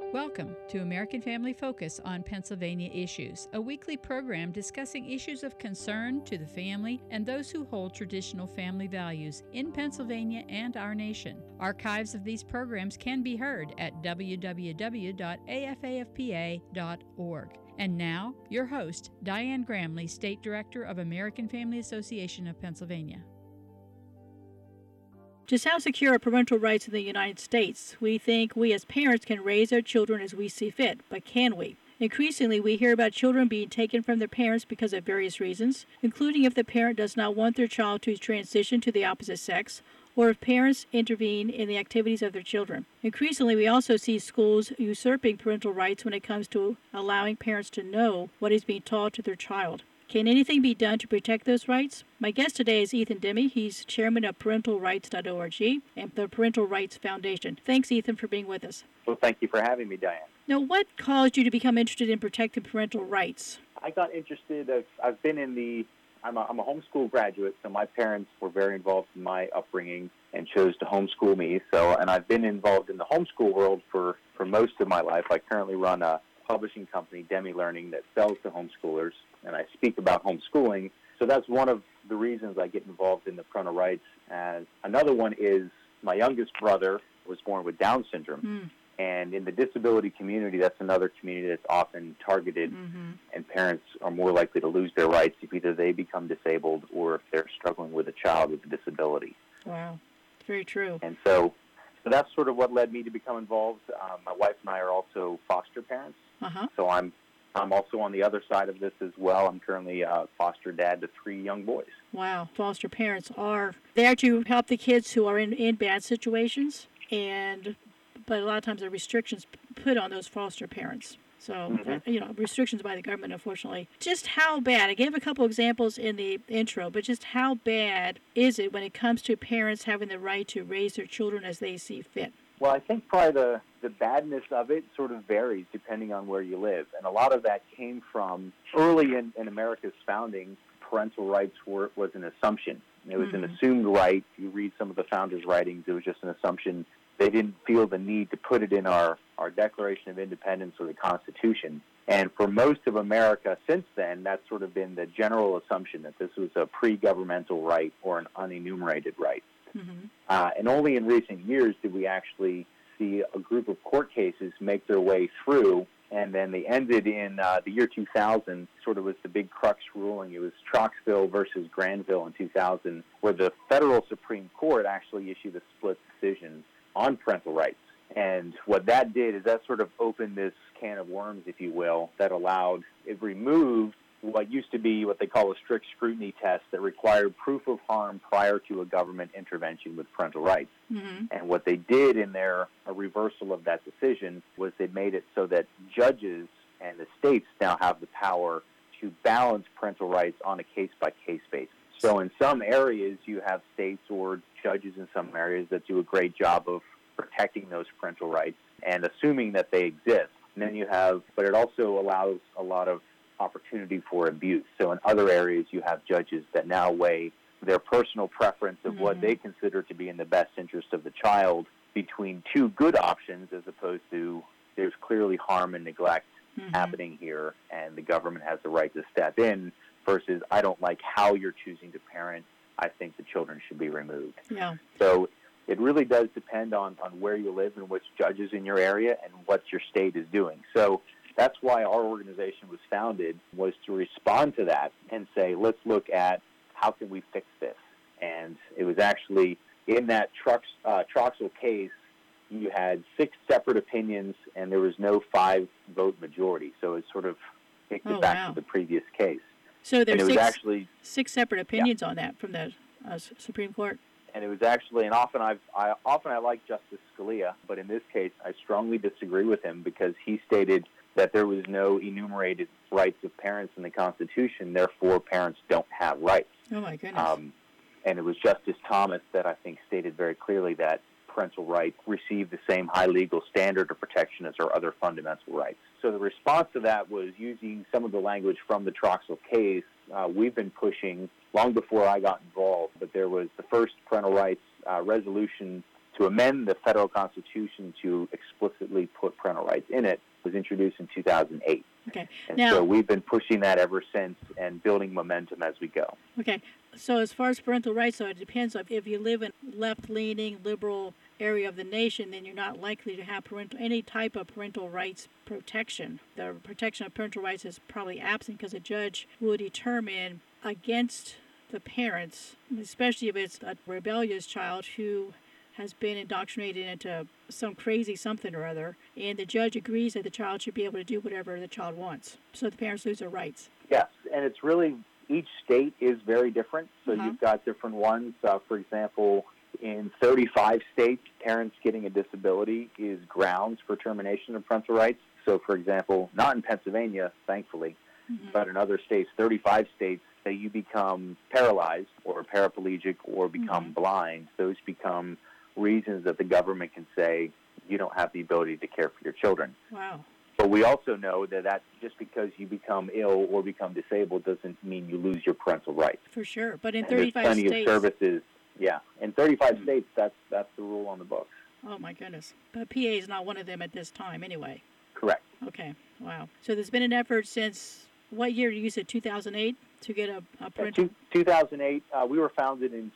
Welcome to American Family Focus on Pennsylvania Issues, a weekly program discussing issues of concern to the family and those who hold traditional family values in Pennsylvania and our nation. Archives of these programs can be heard at www.afafpa.org. And now, your host, Diane Gramley, State Director of American Family Association of Pennsylvania. Just how secure are parental rights in the United States? We think we as parents can raise our children as we see fit, but can we? Increasingly, we hear about children being taken from their parents because of various reasons, including if the parent does not want their child to transition to the opposite sex, or if parents intervene in the activities of their children. Increasingly, we also see schools usurping parental rights when it comes to allowing parents to know what is being taught to their child. Can anything be done to protect those rights? My guest today is Ethan Demme. He's chairman of ParentalRights.org and the Parental Rights Foundation. Thanks, Ethan, for being with us. Well, thank you for having me, Diane. Now, what caused you to become interested in protecting parental rights? I got interested. I've been I'm a homeschool graduate, so my parents were very involved in my upbringing and chose to homeschool me. And I've been involved in the homeschool world for most of my life. I currently run a publishing company, Demme Learning, that sells to homeschoolers, and I speak about homeschooling. So that's one of the reasons I get involved in the parental rights. And another one is my youngest brother was born with Down syndrome. And in the disability community, that's another community that's often targeted, and parents are more likely to lose their rights if either they become disabled or if they're struggling with a child with a disability. Wow, very true. And so that's sort of what led me to become involved. My wife and I are also foster parents, so I'm also on the other side of this as well. I'm currently a foster dad to 3 young boys. Wow, foster parents are there to help the kids who are in bad situations, but a lot of times there are restrictions put on those foster parents. So, restrictions by the government, unfortunately. Just how bad, I gave a couple examples in the intro, but just how bad is it when it comes to parents having the right to raise their children as they see fit? Well, I think probably the badness of it sort of varies depending on where you live. And a lot of that came from early in America's founding, parental rights was an assumption. It was an assumed right. You read some of the founders' writings, it was just an assumption. They didn't feel the need to put it in our Declaration of Independence or the Constitution. And for most of America since then, that's sort of been the general assumption that this was a pre-governmental right or an unenumerated right. And only in recent years did we actually see a group of court cases make their way through, and then they ended in the year 2000, sort of was the big crux ruling. It was Troxville versus Granville in 2000, where the federal Supreme Court actually issued a split decision on parental rights. And what that did is that sort of opened this can of worms, if you will, that it removed what used to be what they call a strict scrutiny test that required proof of harm prior to a government intervention with parental rights. And what they did in a reversal of that decision was they made it so that judges and the states now have the power to balance parental rights on a case-by-case basis. So in some areas, you have states or judges in some areas that do a great job of protecting those parental rights and assuming that they exist. And then but it also allows a lot of opportunity for abuse. So in other areas, you have judges that now weigh their personal preference of what they consider to be in the best interest of the child between 2 good options, as opposed to there's clearly harm and neglect happening here, and the government has the right to step in, versus I don't like how you're choosing to parent. I think the children should be removed. So it really does depend on where you live and which judges in your area and what your state is doing. So that's why our organization was founded, was to respond to that and say, let's look at how can we fix this. And it was actually in that Troxel case, you had 6 separate opinions, and there was no 5-vote majority. So it sort of kicked it back to the previous case. So there's 6 separate opinions on that from the Supreme Court. And it was actually, and often I like Justice Scalia, but in this case, I strongly disagree with him because he stated that there was no enumerated rights of parents in the Constitution, therefore parents don't have rights. Oh, my goodness. And it was Justice Thomas that I think stated very clearly that parental rights receive the same high legal standard of protection as our other fundamental rights. So the response to that was using some of the language from the Troxel case. We've been pushing long before I got involved, but there was the first parental rights resolution to amend the federal Constitution to explicitly put parental rights in it was introduced in 2008. Okay. And Now, so we've been pushing that ever since and building momentum as we go. okay. So as far as parental rights, so it depends on if you live in left-leaning, liberal area of the nation, then you're not likely to have any type of parental rights protection. The protection of parental rights is probably absent because a judge will determine against the parents, especially if it's a rebellious child who has been indoctrinated into some crazy something or other, and the judge agrees that the child should be able to do whatever the child wants. So the parents lose their rights. Yes, and it's really, each state is very different. So you've got different ones. For example, in 35 states, parents getting a disability is grounds for termination of parental rights. So, for example, not in Pennsylvania, thankfully, but in other states, 35 states, that you become paralyzed or paraplegic or become blind, those become reasons that the government can say you don't have the ability to care for your children. Wow. But we also know that just because you become ill or become disabled doesn't mean you lose your parental rights. For sure. But in And there's 35 plenty states... of services. Yeah. In 35 states, that's the rule on the books. Oh, my goodness. But PA is not one of them at this time anyway. Correct. Okay. Wow. So there's been an effort since, what year? You said 2008 to get a parental... 2008. We were founded in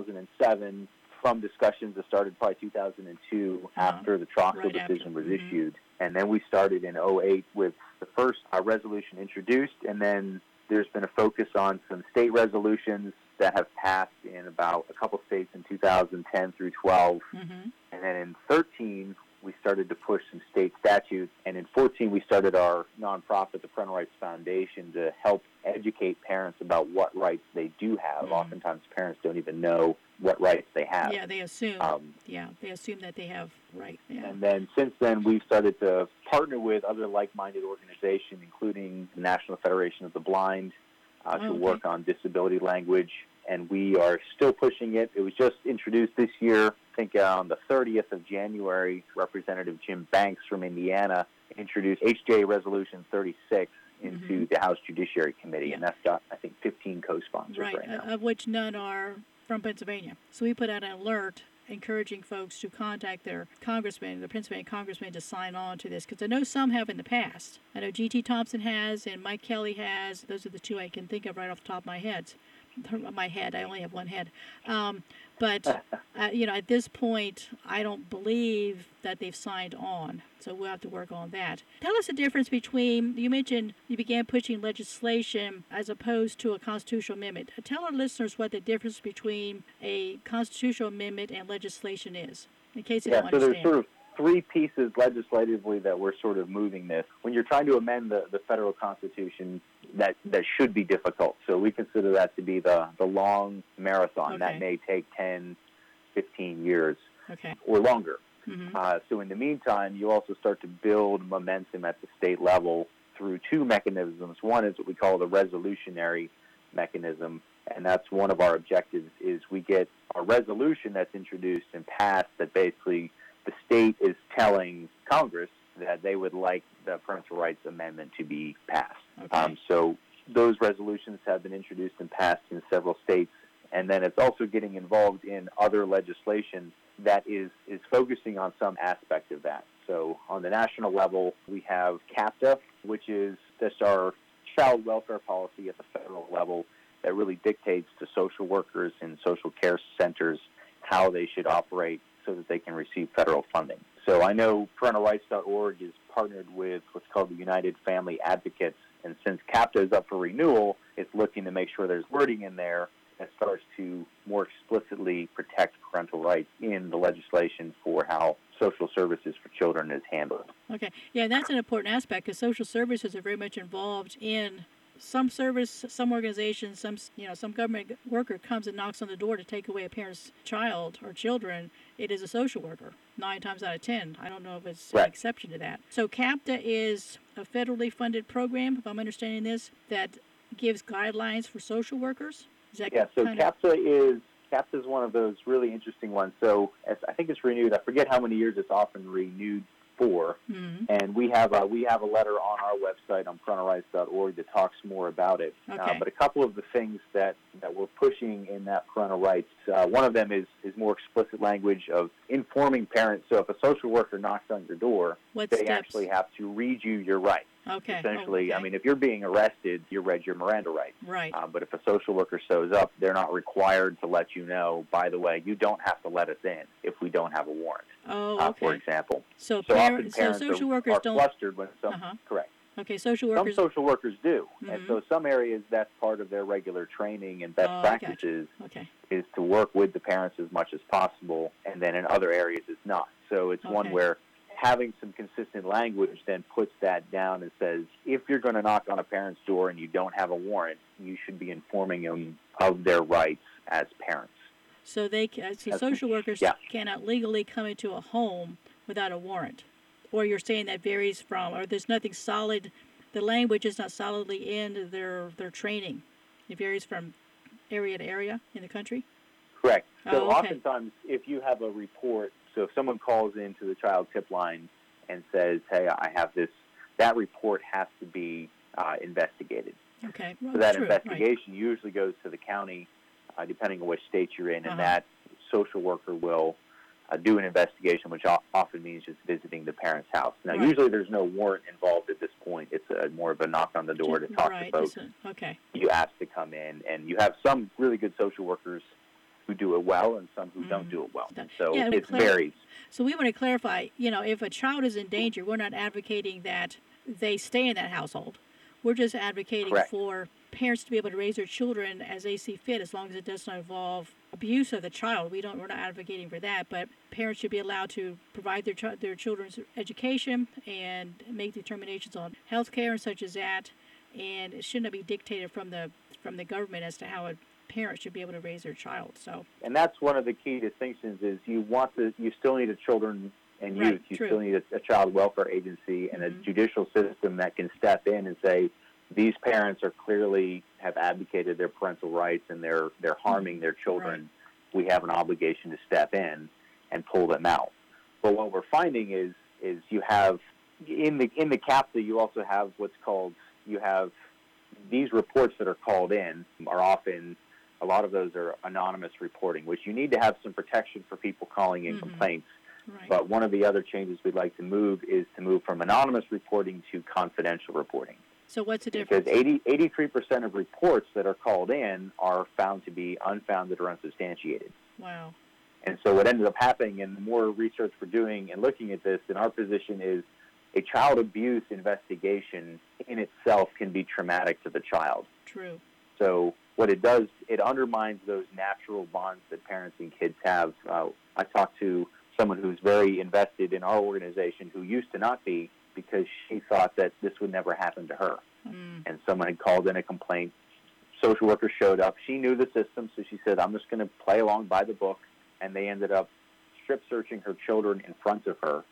2007 from discussions that started probably 2002 after the Troxel decision was issued. And then we started in 2008 with the first resolution introduced, and then there's been a focus on some state resolutions that have passed in about a couple states in 2010 through 12. And then in 13, we started to push some state statutes. And in 14, we started our nonprofit, the Parental Rights Foundation, to help educate parents about what rights they do have. Oftentimes, parents don't even know what rights they have. Yeah, they assume. They assume that they have rights. Yeah. And then since then, we've started to partner with other like-minded organizations, including the National Federation of the Blind, to work on disability language. And we are still pushing it. It was just introduced this year. I think on the 30th of January, Representative Jim Banks from Indiana introduced HJ Resolution 36 into the House Judiciary Committee, and that's got, I think, 15 co-sponsors right now. Of which none are from Pennsylvania. So we put out an alert encouraging folks to contact their congressman, the Pennsylvania congressman, to sign on to this, because I know some have in the past. I know G.T. Thompson has and Mike Kelly has. Those are the two I can think of right off the top of my head. I only have one head. But at this point, I don't believe that they've signed on. So we'll have to work on that. Tell us the difference between, you mentioned you began pushing legislation as opposed to a constitutional amendment. Tell our listeners what the difference between a constitutional amendment and legislation is, in case they don't understand. There's sort of three pieces legislatively that we're sort of moving this. When you're trying to amend the federal Constitution, that should be difficult. So we consider that to be the long marathon. That may take 10, 15 years or longer. So in the meantime, you also start to build momentum at the state level through two mechanisms. One is what we call the resolutionary mechanism, and that's one of our objectives is we get a resolution that's introduced and passed that basically the state is telling Congress that they would like the Parental Rights Amendment to be passed. So those resolutions have been introduced and passed in several states, and then it's also getting involved in other legislation that is focusing on some aspect of that. So on the national level, we have CAPTA, which is just our child welfare policy at the federal level that really dictates to social workers and social care centers how they should operate so that they can receive federal funding. So I know ParentalRights.org is partnered with what's called the United Family Advocates, and since CAPTA is up for renewal, it's looking to make sure there's wording in there that starts to more explicitly protect parental rights in the legislation for how social services for children is handled. Okay. Yeah, that's an important aspect because social services are very much involved in some service, some organization, some government worker comes and knocks on the door to take away a parent's child or children. It is a social worker, 9 times out of 10. I don't know if it's an exception to that. So CAPTA is a federally funded program, if I'm understanding this, that gives guidelines for social workers? Is that so CAPTA is one of those really interesting ones. So I think it's renewed. I forget how many years it's often renewed for. Mm-hmm. And we have a letter on our website on parentalrights.org that talks more about it. Okay. But a couple of the things that we're pushing in that parental rights, one of them is more explicit language of informing parents. So if a social worker knocks on your door, What they steps? actually have to read you your rights. Okay. Essentially, okay. I mean, if you're being arrested, you read your Miranda rights. Right. But if a social worker shows up, they're not required to let you know, by the way, you don't have to let us in if we don't have a warrant, Oh, okay. for example. So often parents social workers are don't. flustered when some, Uh-huh. correct. Okay, social Some workers. social workers do. And Mhm. so some areas, that's part of their regular training and best Oh, I gotcha. practices Okay. is to work with the parents as much as possible, and then in other areas it's not. So it's one Okay. where having some consistent language then puts that down and says, if you're going to knock on a parent's door and you don't have a warrant, you should be informing them of their rights as parents. So social workers Yeah. cannot legally come into a home without a warrant. Or you're saying that varies from, or there's nothing solid, the language is not solidly in their training. It varies from area to area in the country? Correct. So Oh, okay. oftentimes, if you have a report, so if someone calls into the child tip line and says, hey, I have this, that report has to be investigated. Okay. So that True, investigation usually goes to the county, depending on which state you're in, and Uh-huh. that social worker will do an investigation, which often means just visiting the parent's house. Now, Right. usually there's no warrant involved at this point. It's more of a knock on the door to talk right. to folks. Okay. You ask to come in, and you have some really good social workers who do it well and some who don't do it well. So Yeah, it varies. So we want to clarify, if a child is in danger, we're not advocating that they stay in that household. We're just advocating Correct. for parents to be able to raise their children as they see fit, as long as it does not involve abuse of the child. We're not advocating for that, but parents should be allowed to provide their children's education and make determinations on health care and such as that, and it should not be dictated from the government as to how a parent should be able to raise their child. So, and that's one of the key distinctions is you still need a children and youth. Right, You true. still need a child welfare agency and a Mhm. judicial system that can step in and say, these parents are clearly have abdicated their parental rights and they're harming their children. Right. We have an obligation to step in and pull them out. But what we're finding is you have in the CAPTA you also have what's called, you have these reports that are called in are often, a lot of those are anonymous reporting, which you need to have some protection for people calling in Mhm. complaints. right. But one of the other changes we'd like to move is to move from anonymous reporting to confidential reporting. So what's the difference? Because 83% of reports that are called in are found to be unfounded or unsubstantiated. Wow. And so what ended up happening, and the more research we're doing and looking at this, in our position is a child abuse investigation in itself can be traumatic to the child. True. So what it does, it undermines those natural bonds that parents and kids have. I talked to someone who's very invested in our organization who used to not be, because she thought that this would never happen to her. Mm. And someone had called in a complaint. Social worker showed up. She knew the system, so she said, I'm just going to play along by the book. And they ended up strip searching her children in front of her,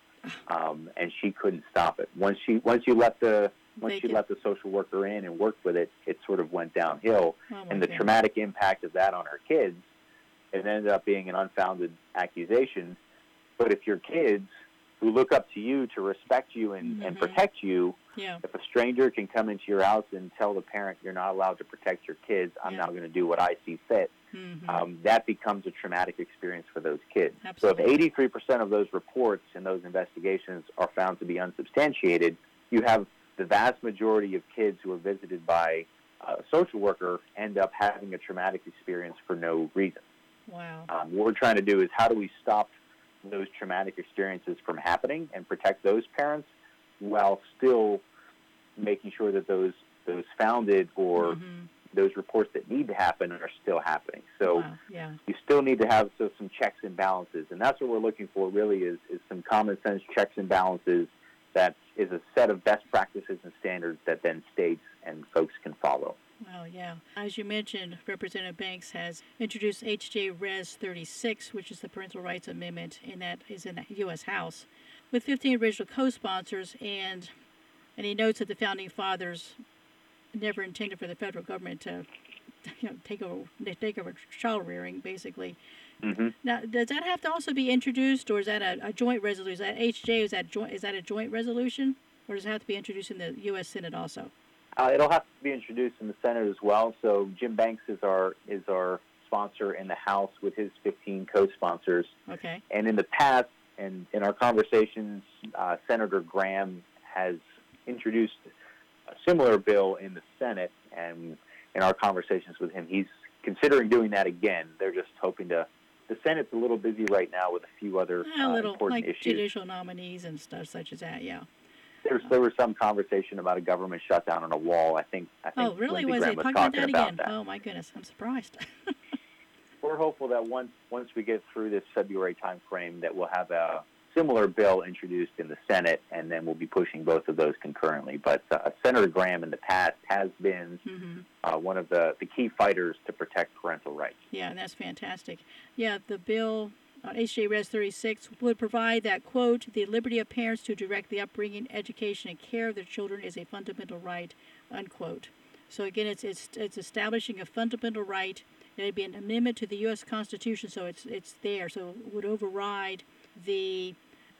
and she couldn't stop it. Once you let the social worker in and worked with it, it sort of went downhill. Oh, And the God. traumatic impact of that on her kids, it ended up being an unfounded accusation. But if your kids who look up to you to respect you and protect you, Yeah. if a stranger can come into your house and tell the parent you're not allowed to protect your kids, I'm now going to do what I see fit, that becomes a traumatic experience for those kids. Absolutely. So if 83% of those reports and those investigations are found to be unsubstantiated, you have the vast majority of kids who are visited by a social worker end up having a traumatic experience for no reason. Wow. What we're trying to do is how do we stop those traumatic experiences from happening and protect those parents while still making sure that those founded or those reports that need to happen are still happening. So Wow. Yeah. you still need to have some checks and balances, and that's what we're looking for really is some common sense checks and balances that is a set of best practices and standards that then states and folks can follow. Wow, yeah. As you mentioned, Representative Banks has introduced H.J. Res. 36, which is the Parental Rights Amendment, and that is in the U.S. House, with 15 original co-sponsors, and he notes that the Founding Fathers never intended for the federal government to take over child rearing, basically. Hmm. Now, does that have to also be introduced, or is that a joint resolution? Is that HJ? Is that a joint resolution, or does it have to be introduced in the U.S. Senate also? It'll have to be introduced in the Senate as well. So Jim Banks is our sponsor in the House with his 15 co-sponsors. Okay. And in the past, and in our conversations, Senator Graham has introduced a similar bill in the Senate, and in our conversations with him, he's considering doing that again. They're just hoping to. The Senate's a little busy right now with a few other important like issues. Judicial nominees and stuff such as that. Yeah. There was some conversation about a government shutdown on a wall. I think. Oh, really? Lindsey Graham was was talking about talking that about again? that. Oh, my goodness! I'm surprised. We're hopeful that once we get through this February time frame, that we'll have a similar bill introduced in the Senate, and then we'll be pushing both of those concurrently. But Senator Graham in the past has been one of the key fighters to protect parental rights. Yeah, and that's fantastic. Yeah, the bill, HJ Res 36, would provide that, quote, the liberty of parents to direct the upbringing, education, and care of their children is a fundamental right, unquote. So again, it's establishing a fundamental right. It'd be an amendment to the U.S. Constitution, so it's there. So it would override the,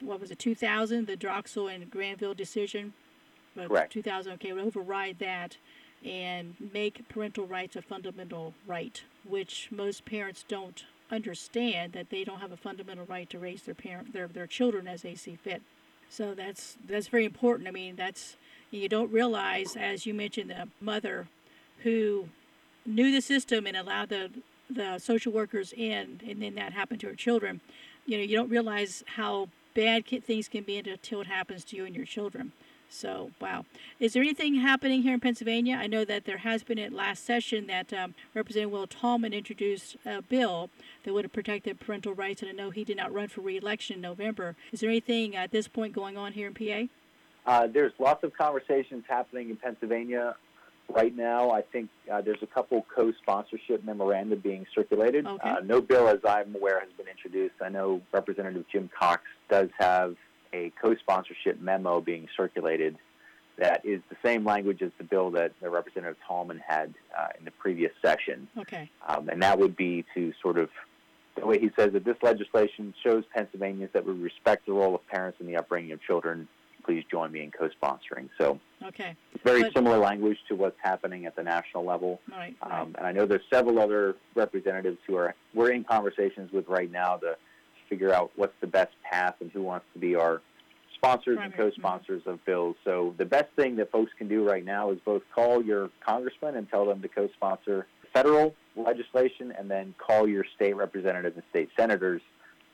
2000, the Droxel and Granville decision? Correct. 2000, okay, would override that and make parental rights a fundamental right, which most parents don't understand, that they don't have a fundamental right to raise their children as they see fit. So that's very important. I mean, you don't realize, as you mentioned, the mother who knew the system and allowed the social workers in, and then that happened to her children. You don't realize how bad things can be until it happens to you and your children. So, wow. Is there anything happening here in Pennsylvania? I know that there has been at last session that Representative Will Tallman introduced a bill that would have protected parental rights, and I know he did not run for re-election in November. Is there anything at this point going on here in PA? There's lots of conversations happening in Pennsylvania right now. I think there's a couple co-sponsorship memoranda being circulated. Okay. No bill, as I'm aware, has been introduced. I know Representative Jim Cox does have a co-sponsorship memo being circulated that is the same language as the bill that Representative Tallman had in the previous session. Okay. And that would be to sort of, the way he says that this legislation shows Pennsylvanians that we respect the role of parents in the upbringing of children. Please join me in co-sponsoring. So okay. Very similar language to what's happening at the national level. Right. And I know there's several other representatives who we're in conversations with right now to figure out what's the best path and who wants to be our sponsors and co-sponsors of bills. So the best thing that folks can do right now is both call your congressman and tell them to co-sponsor federal legislation, and then call your state representatives and state senators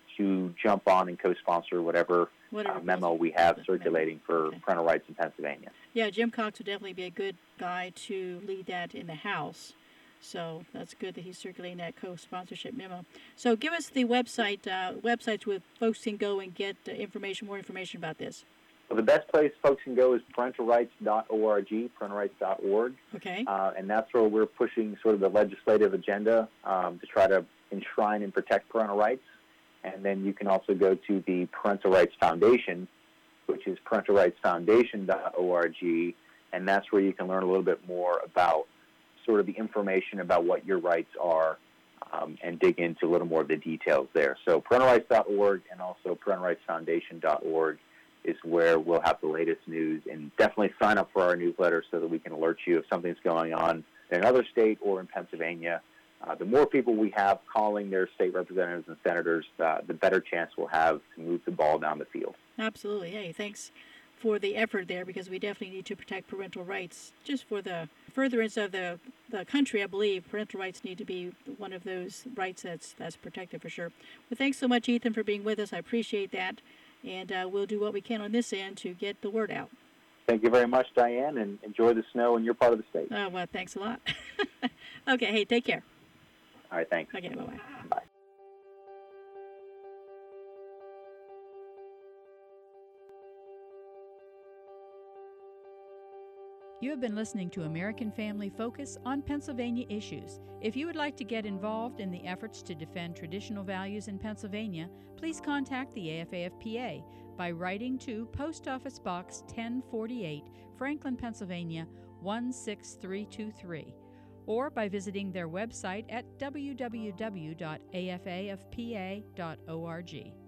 to jump on and co-sponsor whatever memo we have circulating for parental rights in Pennsylvania. Yeah, Jim Cox would definitely be a good guy to lead that in the House. So that's good that he's circulating that co-sponsorship memo. So give us the websites where folks can go and get more information about this. Well, the best place folks can go is parentalrights.org, parentalrights.org. Okay. And that's where we're pushing sort of the legislative agenda to try to enshrine and protect parental rights. And then you can also go to the Parental Rights Foundation, which is parentalrightsfoundation.org, and that's where you can learn a little bit more about sort of the information about what your rights are, and dig into a little more of the details there. So parentalrights.org and also parentalrightsfoundation.org is where we'll have the latest news, and definitely sign up for our newsletter so that we can alert you if something's going on in another state or in Pennsylvania. The more people we have calling their state representatives and senators, the better chance we'll have to move the ball down the field. Absolutely. Hey, thanks for the effort there, because we definitely need to protect parental rights. Just for the furtherance of the country, I believe parental rights need to be one of those rights that's protected for sure. Well, thanks so much, Ethan, for being with us. I appreciate that, and we'll do what we can on this end to get the word out. Thank you very much, Diane, and enjoy the snow in your part of the state. Oh, well, thanks a lot. Okay, hey, take care. All right, thanks. Okay, bye-bye. Bye. You have been listening to American Family Focus on Pennsylvania issues. If you would like to get involved in the efforts to defend traditional values in Pennsylvania, please contact the AFAFPA by writing to Post Office Box 1048, Franklin, Pennsylvania 16323. or by visiting their website at www.afafpa.org.